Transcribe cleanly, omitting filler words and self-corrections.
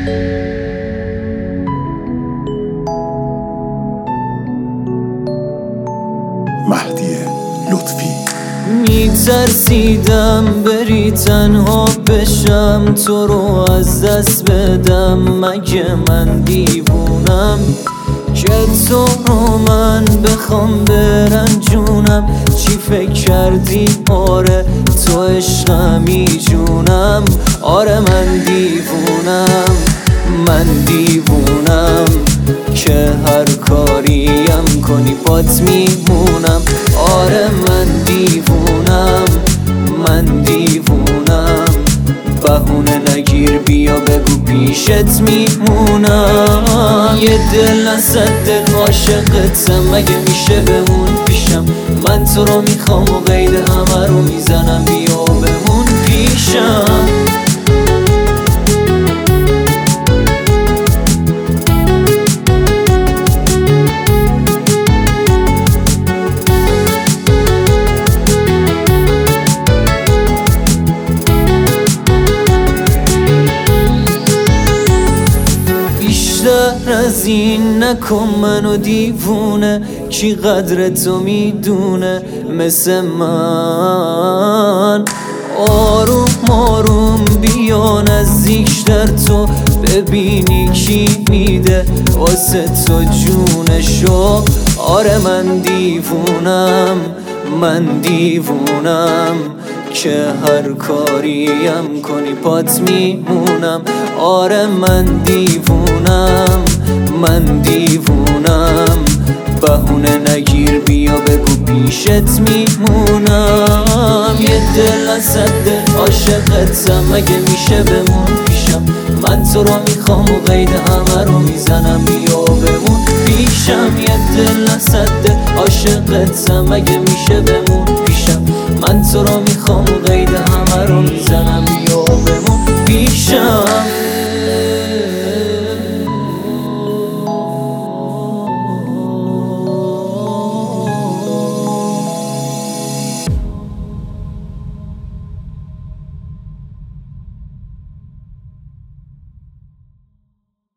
مهدی لطفی. میترسیدم بری تنها بشم، تو رو از دست بدم. مگه من دیوونم که تو رو من بخوام برنجونم؟ چی فکر کردی؟ آره تو عشقمی جونم. آره من دیوونم، من دیوونم که هر کاریم کنی بات میمونم. آره من دیوونم، من دیوونم. بهونه نگیر بیا بگو پیشت میمونم. یه دل از دل عاشقتم، مگه میشه بمون پیشم؟ من تو رو میخوام و قید همه رو میزنم، بیا بمون پیشم. بیشتر از این نکن منو دیوونه، کی قدر تو میدونه مثل من؟ آروم آروم بیا نزدیکتر، تو ببینی کی میده واسه تو جونشو. آره من دیوونم، من دیوونم که هر کاریم کنی پات میمونم. آره من دیوونم، من دیوونم. بهونه نگیر بیا بگو پیشت میمونم. یه دل از دل عاشقتم، مگه میشه بمون پیشم؟ من تو رو میخوام و قید همه رو میزنم، بیا بمون پیشم. یه دل از دل عاشقتم، مگه میشه بمون پیشم؟ من تو رو میخوام و قید همه رو میزنم، بیا بمون پیشم.